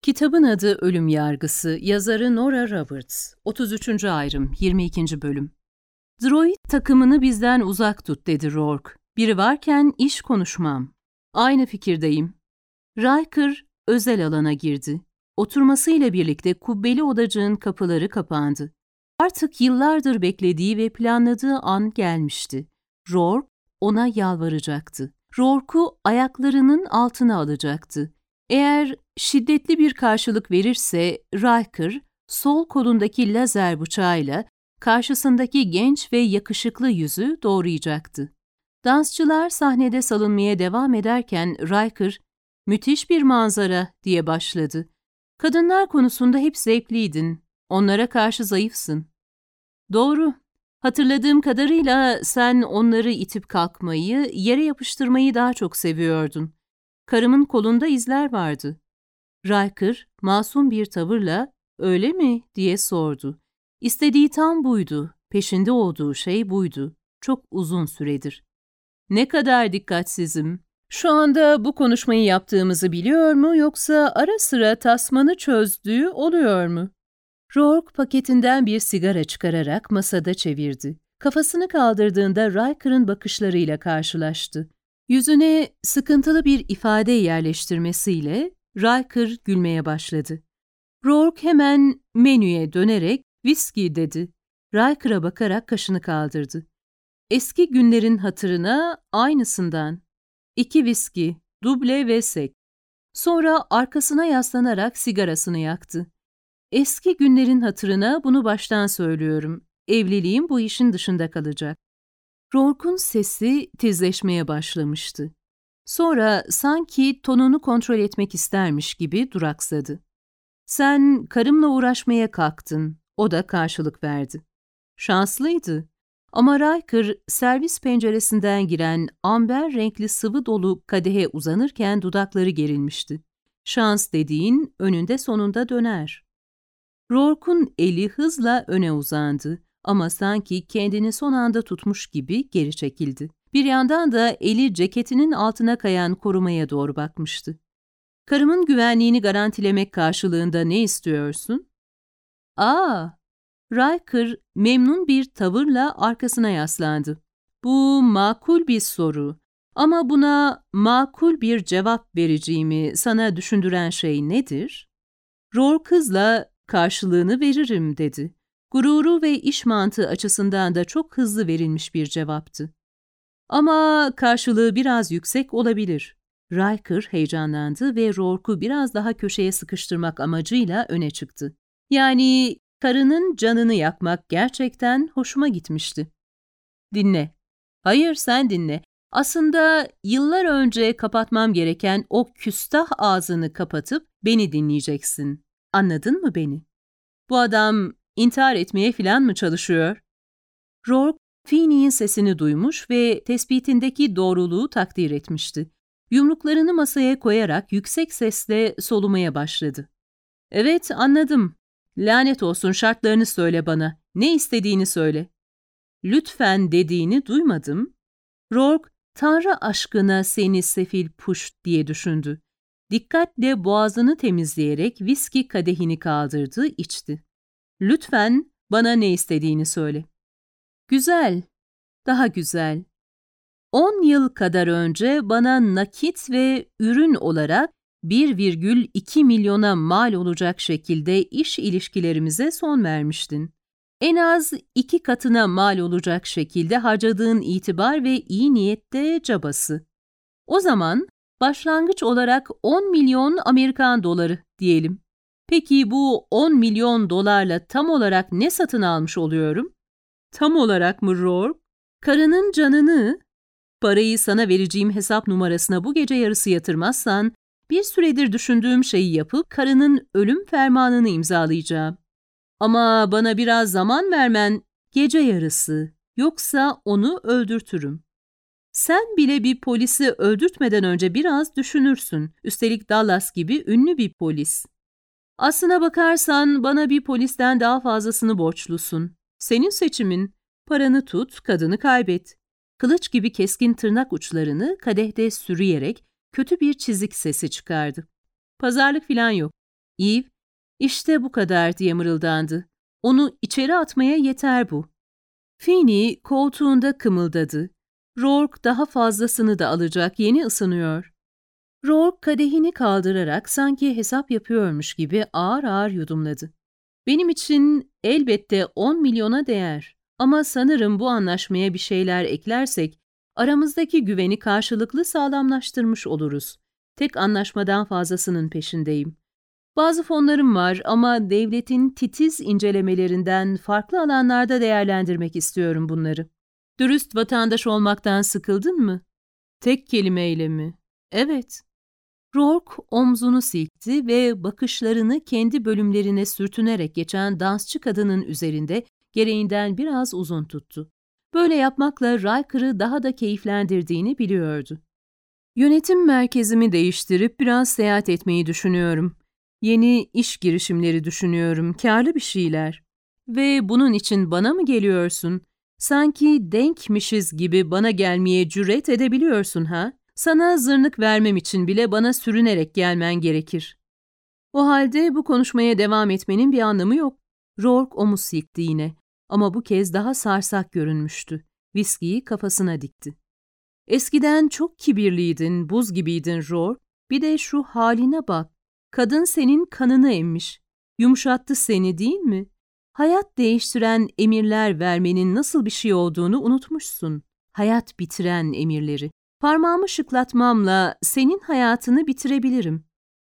Kitabın adı Ölüm Yargısı, yazarı Nora Roberts, 33. ayrım, 22. bölüm. Droid takımını bizden uzak tut dedi Rourke. Biri varken iş konuşmam. Aynı fikirdeyim. Riker özel alana girdi. Oturmasıyla birlikte kubbeli odacığın kapıları kapandı. Artık yıllardır beklediği ve planladığı an gelmişti. Rourke ona yalvaracaktı. Rourke'u ayaklarının altına alacaktı. Eğer şiddetli bir karşılık verirse Riker, sol kolundaki lazer bıçağıyla karşısındaki genç ve yakışıklı yüzü doğrayacaktı. Dansçılar sahnede salınmaya devam ederken Riker, "Müthiş bir manzara," diye başladı. "Kadınlar konusunda hep zevkliydin. Onlara karşı zayıfsın." "Doğru. Hatırladığım kadarıyla sen onları itip kalkmayı, yere yapıştırmayı daha çok seviyordun. Karımın kolunda izler vardı." Riker, masum bir tavırla, "Öyle mi?" diye sordu. İstediği tam buydu, peşinde olduğu şey buydu. Çok uzun süredir. "Ne kadar dikkatsizim. Şu anda bu konuşmayı yaptığımızı biliyor mu yoksa ara sıra tasmanı çözdüğü oluyor mu?" Rourke paketinden bir sigara çıkararak masada çevirdi. Kafasını kaldırdığında Riker'ın bakışlarıyla karşılaştı. Yüzüne sıkıntılı bir ifade yerleştirmesiyle Riker gülmeye başladı. Rourke hemen menüye dönerek "Viski," dedi. Riker'a bakarak kaşını kaldırdı. "Eski günlerin hatırına aynısından. 2 viski, duble ve sek." Sonra arkasına yaslanarak sigarasını yaktı. "Eski günlerin hatırına bunu baştan söylüyorum. Evliliğim bu işin dışında kalacak." Rourke'un sesi tizleşmeye başlamıştı. Sonra sanki tonunu kontrol etmek istermiş gibi duraksadı. "Sen karımla uğraşmaya kalktın." O da karşılık verdi. Şanslıydı. Ama Riker servis penceresinden giren amber renkli sıvı dolu kadehe uzanırken dudakları gerilmişti. "Şans dediğin önünde sonunda döner." Rourke'un eli hızla öne uzandı ama sanki kendini son anda tutmuş gibi geri çekildi. Bir yandan da eli ceketinin altına kayan korumaya doğru bakmıştı. "Karımın güvenliğini garantilemek karşılığında ne istiyorsun?" "Aa!" Riker memnun bir tavırla arkasına yaslandı. "Bu makul bir soru. Ama buna makul bir cevap vereceğimi sana düşündüren şey nedir?" Rourke hızla "Karşılığını veririm," dedi. Gururu ve iş mantığı açısından da çok hızlı verilmiş bir cevaptı. "Ama karşılığı biraz yüksek olabilir." Riker heyecanlandı ve Rourke'u biraz daha köşeye sıkıştırmak amacıyla öne çıktı. "Yani karının canını yakmak gerçekten hoşuma gitmişti." "Dinle." "Hayır, sen dinle. Aslında yıllar önce kapatmam gereken o küstah ağzını kapatıp beni dinleyeceksin. Anladın mı beni? Bu adam intihar etmeye falan mı çalışıyor?" Rourke, Feeney'in sesini duymuş ve tespitindeki doğruluğu takdir etmişti. Yumruklarını masaya koyarak yüksek sesle solumaya başladı. "Evet, anladım. Lanet olsun, şartlarını söyle bana. Ne istediğini söyle." "Lütfen" dediğini duymadım. Rourke, "Tanrı aşkına seni sefil puşt," diye düşündü. Dikkatle boğazını temizleyerek viski kadehini kaldırdı, içti. "Lütfen bana ne istediğini söyle." "Güzel, daha güzel. 10 yıl kadar önce bana nakit ve ürün olarak 1,2 milyona mal olacak şekilde iş ilişkilerimize son vermiştin. En az 2 katına mal olacak şekilde harcadığın itibar ve iyi niyette cabası. O zaman başlangıç olarak 10 milyon Amerikan doları diyelim. Peki bu 10 milyon dolarla tam olarak ne satın almış oluyorum?" "Tam olarak mı Rourke?" "Karının canını." "Parayı sana vereceğim hesap numarasına bu gece yarısı yatırmazsan, bir süredir düşündüğüm şeyi yapıp karının ölüm fermanını imzalayacağım. Ama bana biraz zaman vermen, gece yarısı, yoksa onu öldürtürüm." "Sen bile bir polisi öldürtmeden önce biraz düşünürsün. Üstelik Dallas gibi ünlü bir polis." "Aslına bakarsan bana bir polisten daha fazlasını borçlusun. Senin seçimin. Paranı tut, kadını kaybet." Kılıç gibi keskin tırnak uçlarını kadehte sürüyerek kötü bir çizik sesi çıkardı. "Pazarlık filan yok. Eve, işte bu kadar diye mırıldandı. Onu içeri atmaya yeter bu. Feeney koltuğunda kımıldadı. Rourke daha fazlasını da alacak, yeni ısınıyor. Rourke kadehini kaldırarak sanki hesap yapıyormuş gibi ağır ağır yudumladı. Benim için elbette 10 milyona değer. Ama sanırım bu anlaşmaya bir şeyler eklersek aramızdaki güveni karşılıklı sağlamlaştırmış oluruz. Tek anlaşmadan fazlasının peşindeyim. Bazı fonlarım var ama devletin titiz incelemelerinden farklı alanlarda değerlendirmek istiyorum bunları. Dürüst vatandaş olmaktan sıkıldın mı? Tek kelimeyle mi? Evet. Rourke omzunu silkti ve bakışlarını kendi bölümlerine sürtünerek geçen dansçı kadının üzerinde gereğinden biraz uzun tuttu. Böyle yapmakla Riker'ı daha da keyiflendirdiğini biliyordu. Yönetim merkezimi değiştirip biraz seyahat etmeyi düşünüyorum. Yeni iş girişimleri düşünüyorum, kârlı bir şeyler. Ve bunun için bana mı geliyorsun? Sanki denkmişiz gibi bana gelmeye cüret edebiliyorsun ha? Sana zırnık vermem için bile bana sürünerek gelmen gerekir. O halde bu konuşmaya devam etmenin bir anlamı yok. Rourke omuz silkti yine ama bu kez daha sarsak görünmüştü. Viskiyi kafasına dikti. Eskiden çok kibirliydin, buz gibiydin Rourke. Bir de şu haline bak. Kadın senin kanını emmiş. Yumuşattı seni değil mi? Hayat değiştiren emirler vermenin nasıl bir şey olduğunu unutmuşsun. Hayat bitiren emirleri. Parmağımı şıklatmamla senin hayatını bitirebilirim.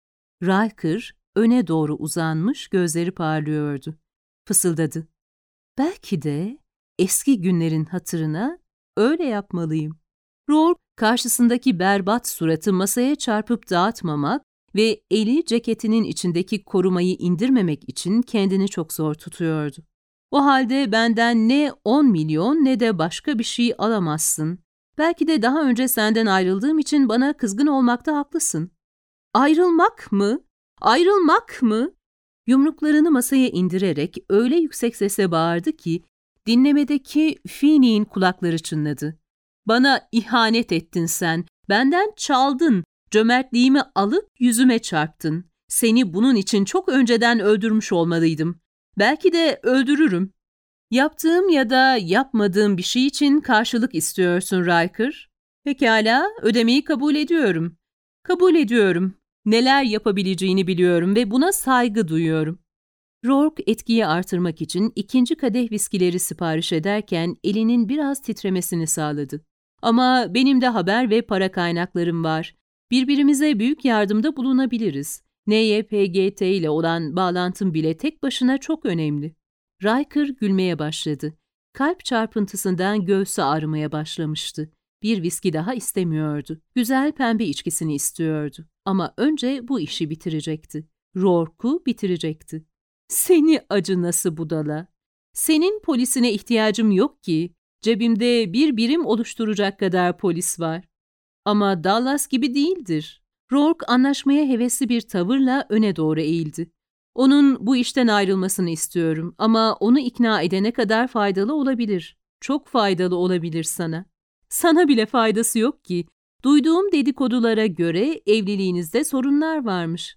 Riker öne doğru uzanmış, gözleri parlıyordu. Fısıldadı. Belki de eski günlerin hatırına öyle yapmalıyım. Rourke karşısındaki berbat suratı masaya çarpıp dağıtmamak ve eli ceketinin içindeki korumayı indirmemek için kendini çok zor tutuyordu. O halde benden ne 10 milyon ne de başka bir şey alamazsın. Belki de daha önce senden ayrıldığım için bana kızgın olmakta haklısın. Ayrılmak mı? Ayrılmak mı? Yumruklarını masaya indirerek öyle yüksek sesle bağırdı ki dinlemedeki Feeney'in kulakları çınladı. Bana ihanet ettin sen, benden çaldın, cömertliğimi alıp yüzüme çarptın. Seni bunun için çok önceden öldürmüş olmalıydım. Belki de öldürürüm. Yaptığım ya da yapmadığım bir şey için karşılık istiyorsun Riker. Pekala, ödemeyi kabul ediyorum. Kabul ediyorum. Neler yapabileceğini biliyorum ve buna saygı duyuyorum. Rourke etkiyi artırmak için 2. kadeh viskileri sipariş ederken elinin biraz titremesini sağladı. Ama benim de haber ve para kaynaklarım var. Birbirimize büyük yardımda bulunabiliriz. NYPGT ile olan bağlantım bile tek başına çok önemli. Riker gülmeye başladı. Kalp çarpıntısından göğsü ağrımaya başlamıştı. Bir viski daha istemiyordu. Güzel pembe içkisini istiyordu. Ama önce bu işi bitirecekti. Rourke'u bitirecekti. Seni acınası budala. Senin polisine ihtiyacım yok ki. Cebimde bir birim oluşturacak kadar polis var. Ama Dallas gibi değildir. Rourke anlaşmaya hevesli bir tavırla öne doğru eğildi. Onun bu işten ayrılmasını istiyorum ama onu ikna edene kadar faydalı olabilir. Çok faydalı olabilir sana. Sana bile faydası yok ki. Duyduğum dedikodulara göre evliliğinizde sorunlar varmış.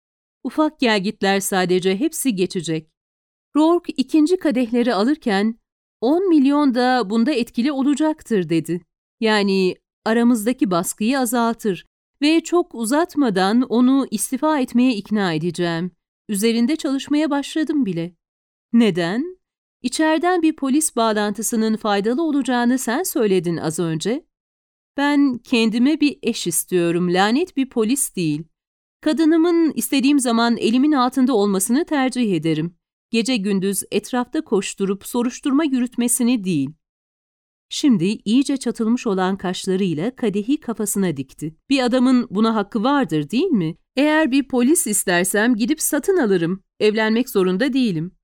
Ufak gelgitler sadece, hepsi geçecek. Rourke 2. kadehleri alırken 10 milyon da bunda etkili olacaktır dedi. Yani aramızdaki baskıyı azaltır ve çok uzatmadan onu istifa etmeye ikna edeceğim. Üzerinde çalışmaya başladım bile. Neden? İçeriden bir polis bağlantısının faydalı olacağını sen söyledin az önce. Ben kendime bir eş istiyorum, lanet bir polis değil. Kadınımın istediğim zaman elimin altında olmasını tercih ederim. Gece gündüz etrafta koşturup soruşturma yürütmesini değil. Şimdi iyice çatılmış olan kaşlarıyla kadehi kafasına dikti. Bir adamın buna hakkı vardır değil mi? Eğer bir polis istersem gidip satın alırım. Evlenmek zorunda değilim.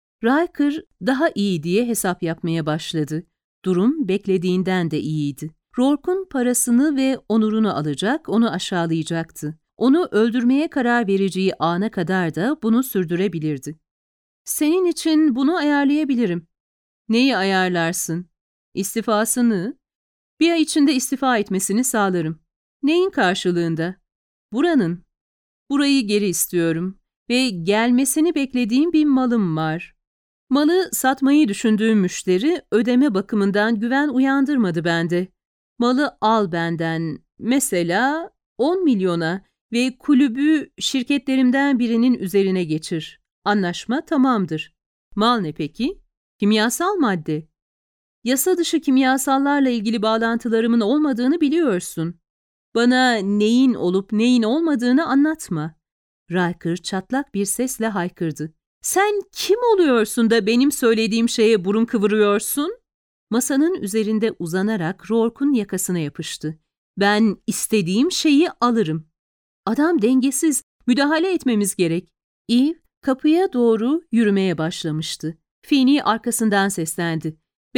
Riker daha iyi diye hesap yapmaya başladı. Durum beklediğinden de iyiydi. Rourke'un parasını ve onurunu alacak, onu aşağılayacaktı. Onu öldürmeye karar vereceği ana kadar da bunu sürdürebilirdi. Senin için bunu ayarlayabilirim. Neyi ayarlarsın? İstifasını. Bir ay içinde istifa etmesini sağlarım. Neyin karşılığında? Buranın. Burayı geri istiyorum. ve gelmesini beklediğim bir malım var. Malı satmayı düşündüğüm müşteri ödeme bakımından güven uyandırmadı bende. Malı al benden, mesela 10 milyona ve kulübü şirketlerimden birinin üzerine geçir. Anlaşma tamamdır. Mal ne peki? Kimyasal madde. Yasa dışı kimyasallarla ilgili bağlantılarımın olmadığını biliyorsun. Bana neyin olup neyin olmadığını anlatma. Riker çatlak bir sesle haykırdı. Sen kim oluyorsun da benim söylediğim şeye burun kıvırıyorsun? Masanın üzerinde uzanarak Rourke'un yakasına yapıştı. Ben istediğim şeyi alırım. Adam dengesiz, müdahale etmemiz gerek. Eve kapıya doğru yürümeye başlamıştı. Feeney arkasından seslendi.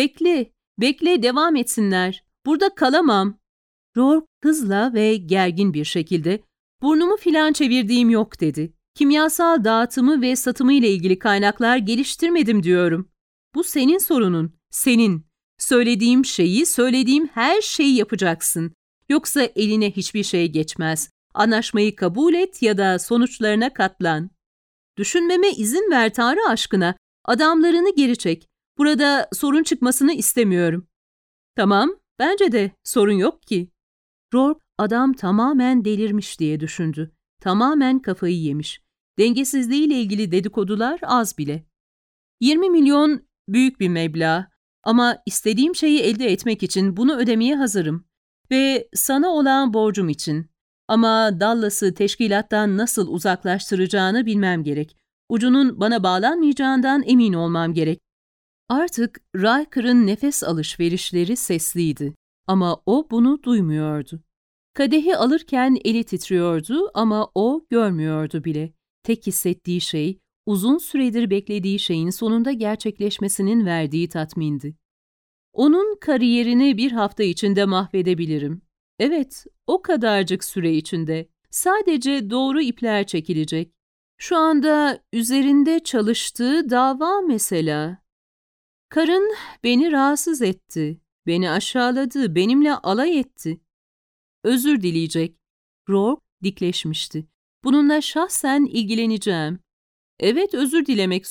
Bekle, devam etsinler. Burada kalamam. Rourke hızla ve gergin bir şekilde, burnumu filan çevirdiğim yok dedi. Kimyasal dağıtımı ve satımı ile ilgili kaynaklar geliştirmedim diyorum. Bu senin sorunun, senin. Söylediğim her şeyi yapacaksın. Yoksa eline hiçbir şey geçmez. Anlaşmayı kabul et ya da sonuçlarına katlan. Düşünmeme izin ver Tanrı aşkına. Adamlarını geri çek. Burada sorun çıkmasını istemiyorum. Tamam, bence de sorun yok ki. Rourke, adam tamamen delirmiş diye düşündü. Tamamen kafayı yemiş. Dengesizliğiyle ilgili dedikodular az bile. 20 milyon büyük bir meblağ ama istediğim şeyi elde etmek için bunu ödemeye hazırım. Ve sana olan borcum için. Ama Dallas'ı teşkilattan nasıl uzaklaştıracağını bilmem gerek. Ucunun bana bağlanmayacağından emin olmam gerek. Artık Riker'ın nefes alışverişleri sesliydi ama o bunu duymuyordu. Kadehi alırken eli titriyordu ama o görmüyordu bile. Tek hissettiği şey, uzun süredir beklediği şeyin sonunda gerçekleşmesinin verdiği tatmindi. Onun kariyerini bir hafta içinde mahvedebilirim. Evet, o kadarcık süre içinde. Sadece doğru ipler çekilecek. Şu anda üzerinde çalıştığı dava mesela. Karın beni rahatsız etti, beni aşağıladı, benimle alay etti. Özür dileyecek. Rourke dikleşmişti. Bununla şahsen ilgileneceğim. Evet, özür dilemek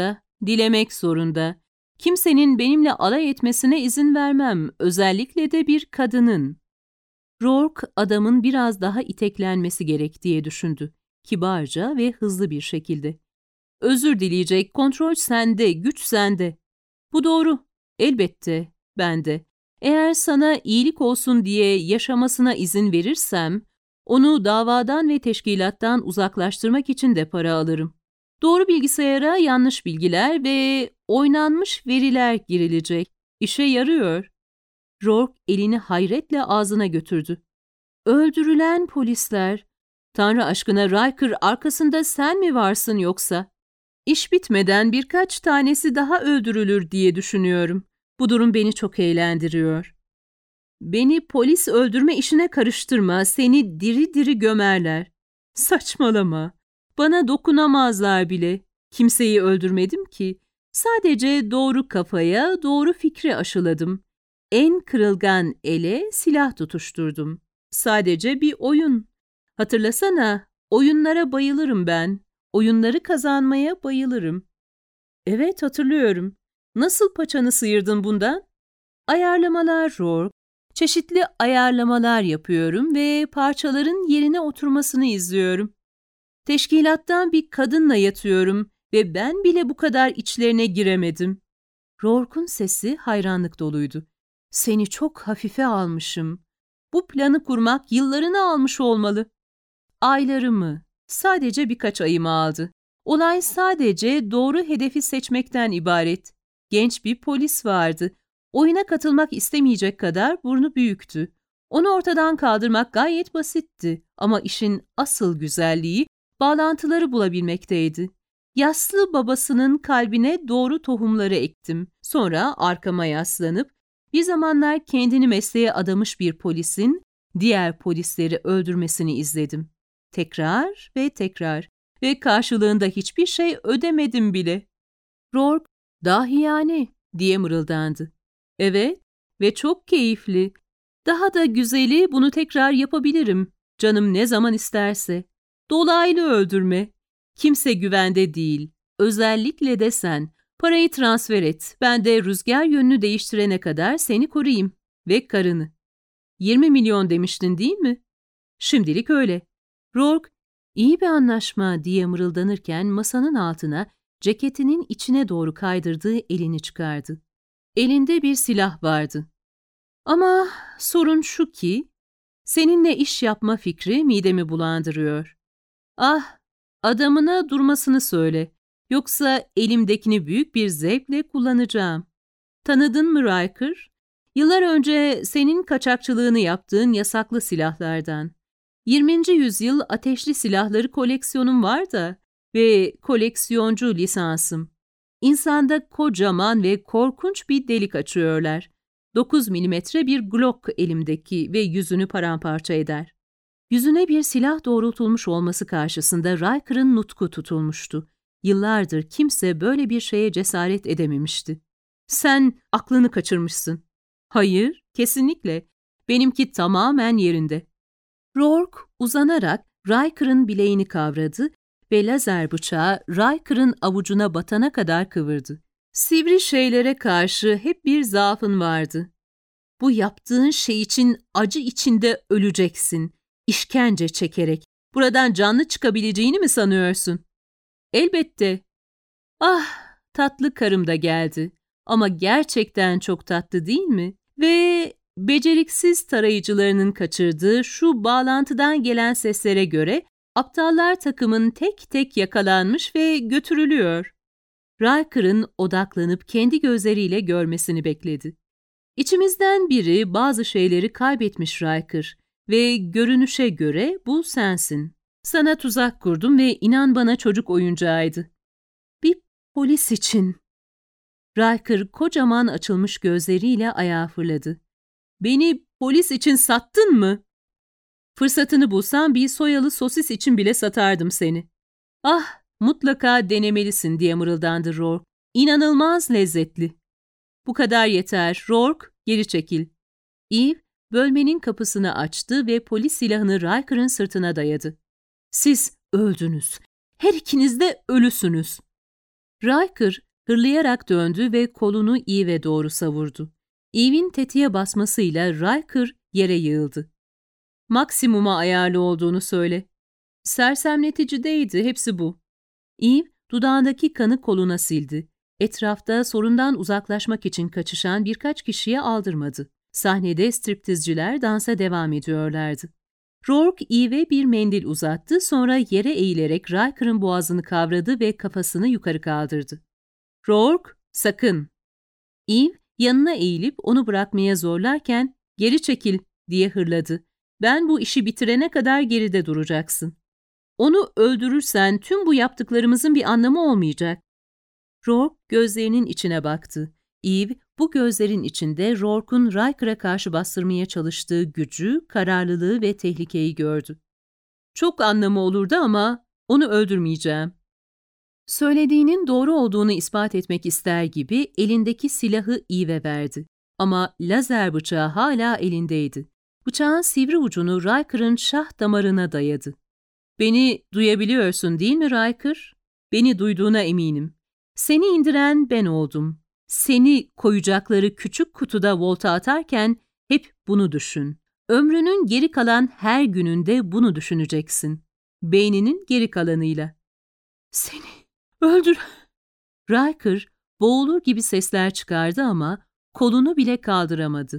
zorunda. Kimsenin benimle alay etmesine izin vermem, özellikle de bir kadının. Rourke, adamın biraz daha iteklenmesi gerek diye düşündü. Kibarca ve hızlı bir şekilde. Özür dileyecek, kontrol sende, güç sende. Bu doğru, elbette, bende. Eğer sana iyilik olsun diye yaşamasına izin verirsem, onu davadan ve teşkilattan uzaklaştırmak için de para alırım. Doğru bilgisayara yanlış bilgiler ve oynanmış veriler girilecek. İşe yarıyor. Rourke elini hayretle ağzına götürdü. Öldürülen polisler. Tanrı aşkına Riker, arkasında sen mi varsın yoksa? İş bitmeden birkaç tanesi daha öldürülür diye düşünüyorum. Bu durum beni çok eğlendiriyor. Beni polis öldürme işine karıştırma, seni diri diri gömerler. Saçmalama. Bana dokunamazlar bile. Kimseyi öldürmedim ki. Sadece doğru kafaya, doğru fikri aşıladım. En kırılgan ele silah tutuşturdum. Sadece bir oyun. Hatırlasana, oyunlara bayılırım ben. Oyunları kazanmaya bayılırım. Evet, hatırlıyorum. Nasıl paçanı sıyırdın bundan? Ayarlamalar Rourke. Çeşitli ayarlamalar yapıyorum ve parçaların yerine oturmasını izliyorum. Teşkilattan bir kadınla yatıyorum ve ben bile bu kadar içlerine giremedim. Rourke'un sesi hayranlık doluydu. Seni çok hafife almışım. Bu planı kurmak yıllarını almış olmalı. Aylarımı, sadece birkaç ayımı aldı. Olay sadece doğru hedefi seçmekten ibaret. Genç bir polis vardı. Oyuna katılmak istemeyecek kadar burnu büyüktü. Onu ortadan kaldırmak gayet basitti ama işin asıl güzelliği bağlantıları bulabilmekteydi. Yaslı babasının kalbine doğru tohumları ektim. Sonra arkama yaslanıp bir zamanlar kendini mesleğe adamış bir polisin diğer polisleri öldürmesini izledim. Tekrar ve tekrar ve karşılığında hiçbir şey ödemedim bile. Rourke, dahiyane diye mırıldandı. Evet ve çok keyifli. Daha da güzeli, bunu tekrar yapabilirim. Canım ne zaman isterse. Dolaylı öldürme. Kimse güvende değil. Özellikle de sen. Parayı transfer et. Ben de rüzgar yönünü değiştirene kadar seni koruyayım. Ve karını. 20 milyon demiştin değil mi? Şimdilik öyle. Rourke, iyi bir anlaşma diye mırıldanırken masanın altına ceketinin içine doğru kaydırdığı elini çıkardı. Elinde bir silah vardı. Ama sorun şu ki, seninle iş yapma fikri midemi bulandırıyor. Ah, adamına durmasını söyle. Yoksa elimdekini büyük bir zevkle kullanacağım. Tanıdın mı Riker? Yıllar önce senin kaçakçılığını yaptığın yasaklı silahlardan. 20. yüzyıl ateşli silahları koleksiyonum var da ve koleksiyoncu lisansım. İnsanda kocaman ve korkunç bir delik açıyorlar. 9 milimetre bir Glock elimdeki ve yüzünü paramparça eder. Yüzüne bir silah doğrultulmuş olması karşısında Riker'ın nutku tutulmuştu. Yıllardır kimse böyle bir şeye cesaret edememişti. Sen aklını kaçırmışsın. Hayır, kesinlikle. Benimki tamamen yerinde. Rourke uzanarak Riker'ın bileğini kavradı ve lazer bıçağı Riker'ın avucuna batana kadar kıvırdı. Sivri şeylere karşı hep bir zaafın vardı. Bu yaptığın şey için acı içinde öleceksin, işkence çekerek. Buradan canlı çıkabileceğini mi sanıyorsun? Elbette. Ah, tatlı karım da geldi. Ama gerçekten çok tatlı değil mi? Ve beceriksiz tarayıcılarının kaçırdığı şu bağlantıdan gelen seslere göre aptallar takımın tek tek yakalanmış ve götürülüyor. Riker'ın odaklanıp kendi gözleriyle görmesini bekledi. İçimizden biri bazı şeyleri kaybetmiş Riker ve görünüşe göre bu sensin. Sana tuzak kurdum ve inan bana çocuk oyuncağıydı. Bir polis için. Riker kocaman açılmış gözleriyle ayağa fırladı. Beni polis için sattın mı? Fırsatını bulsam bir soyalı sosis için bile satardım seni. Ah, mutlaka denemelisin diye mırıldandı Rourke. İnanılmaz lezzetli. Bu kadar yeter. Rourke, geri çekil. Eve, bölmenin kapısını açtı ve polis silahını Riker'ın sırtına dayadı. Siz öldünüz. Her ikiniz de ölüsünüz. Riker hırlayarak döndü ve kolunu Eve'e doğru savurdu. Eve'in tetiğe basmasıyla Riker yere yığıldı. Maksimuma ayarlı olduğunu söyle. Sersemleticideydi, hepsi bu. Eve, dudağındaki kanı koluna sildi. Etrafta sorundan uzaklaşmak için kaçışan birkaç kişiye aldırmadı. Sahnede striptizciler dansa devam ediyorlardı. Rourke Eve'e bir mendil uzattı, sonra yere eğilerek Riker'ın boğazını kavradı ve kafasını yukarı kaldırdı. Rourke, sakın! Eve, yanına eğilip onu bırakmaya zorlarken, geri çekil diye hırladı. Ben bu işi bitirene kadar geride duracaksın. Onu öldürürsen tüm bu yaptıklarımızın bir anlamı olmayacak. Rourke gözlerinin içine baktı. Eve, bu gözlerin içinde Rourke'un Riker'a karşı bastırmaya çalıştığı gücü, kararlılığı ve tehlikeyi gördü. Çok anlamı olurdu ama onu öldürmeyeceğim. Söylediğinin doğru olduğunu ispat etmek ister gibi elindeki silahı Eve'e verdi. Ama lazer bıçağı hala elindeydi. Bıçağın sivri ucunu Riker'ın şah damarına dayadı. Beni duyabiliyorsun değil mi Riker? Beni duyduğuna eminim. Seni indiren ben oldum. Seni koyacakları küçük kutuda volta atarken hep bunu düşün. Ömrünün geri kalan her gününde bunu düşüneceksin. Beyninin geri kalanıyla. Seni öldür. Riker boğulur gibi sesler çıkardı ama kolunu bile kaldıramadı.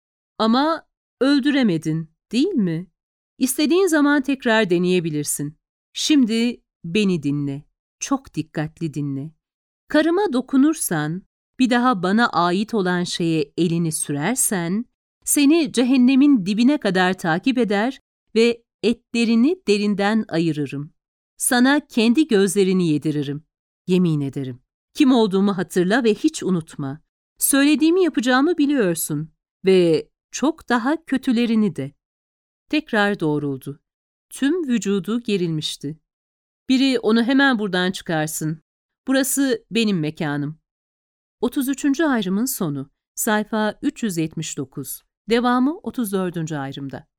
Ama öldüremedin, değil mi? İstediğin zaman tekrar deneyebilirsin. Şimdi beni dinle. Çok dikkatli dinle. Karıma dokunursan, bir daha bana ait olan şeye elini sürersen, seni cehennemin dibine kadar takip eder ve etlerini derinden ayırırım. Sana kendi gözlerini yediririm. Yemin ederim. Kim olduğumu hatırla ve hiç unutma. Söylediğimi yapacağımı biliyorsun ve çok daha kötülerini de. Tekrar doğruldu. Tüm vücudu gerilmişti. Biri onu hemen buradan çıkarsın. Burası benim mekanım. 33. ayrımın sonu. Sayfa 379. Devamı 34. ayrımda.